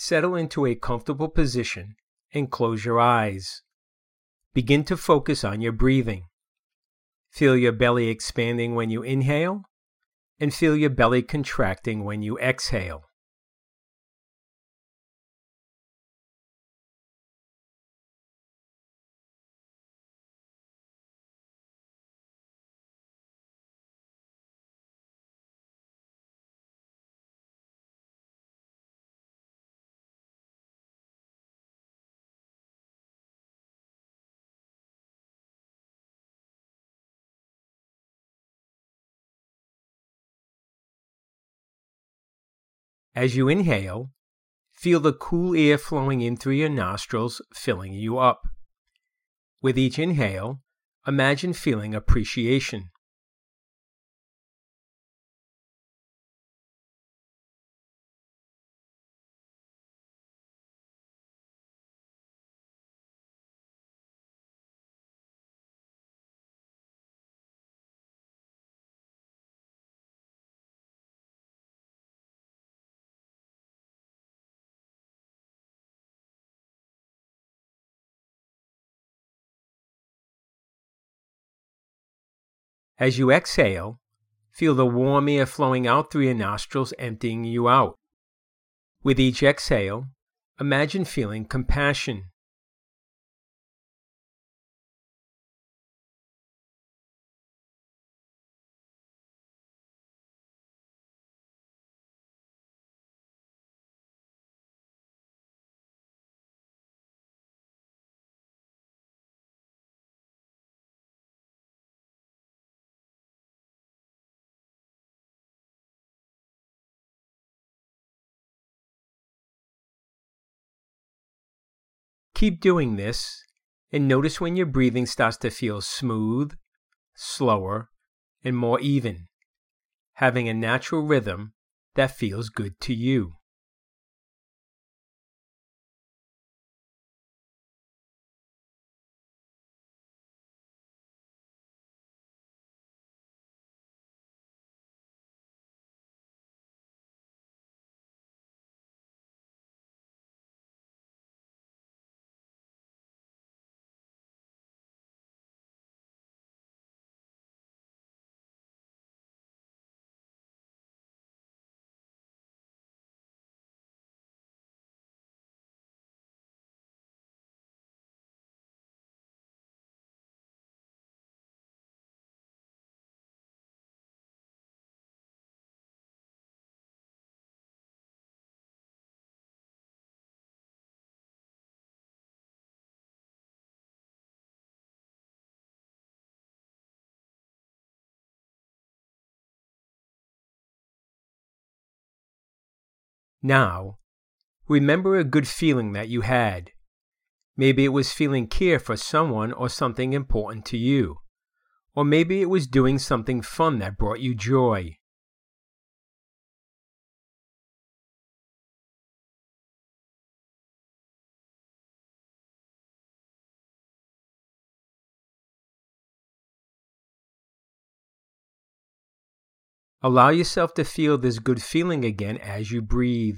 Settle into a comfortable position and close your eyes. Begin to focus on your breathing. Feel your belly expanding when you inhale, and feel your belly contracting when you exhale. As you inhale, feel the cool air flowing in through your nostrils, filling you up. With each inhale, imagine feeling appreciation. As you exhale, feel the warm air flowing out through your nostrils, emptying you out. With each exhale, imagine feeling compassion. Keep doing this, and notice when your breathing starts to feel smooth, slower, and more even, having a natural rhythm that feels good to you. Now, remember a good feeling that you had. Maybe it was feeling care for someone or something important to you. Or maybe it was doing something fun that brought you joy. Allow yourself to feel this good feeling again as you breathe.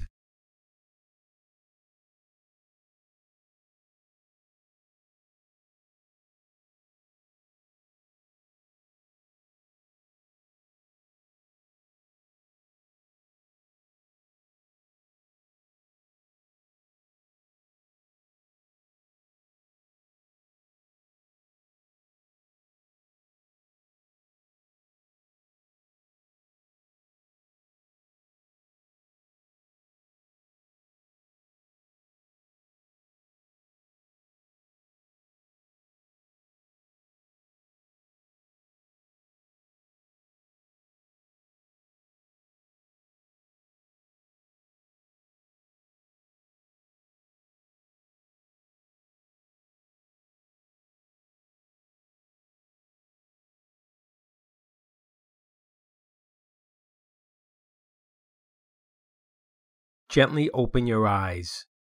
Gently open your eyes.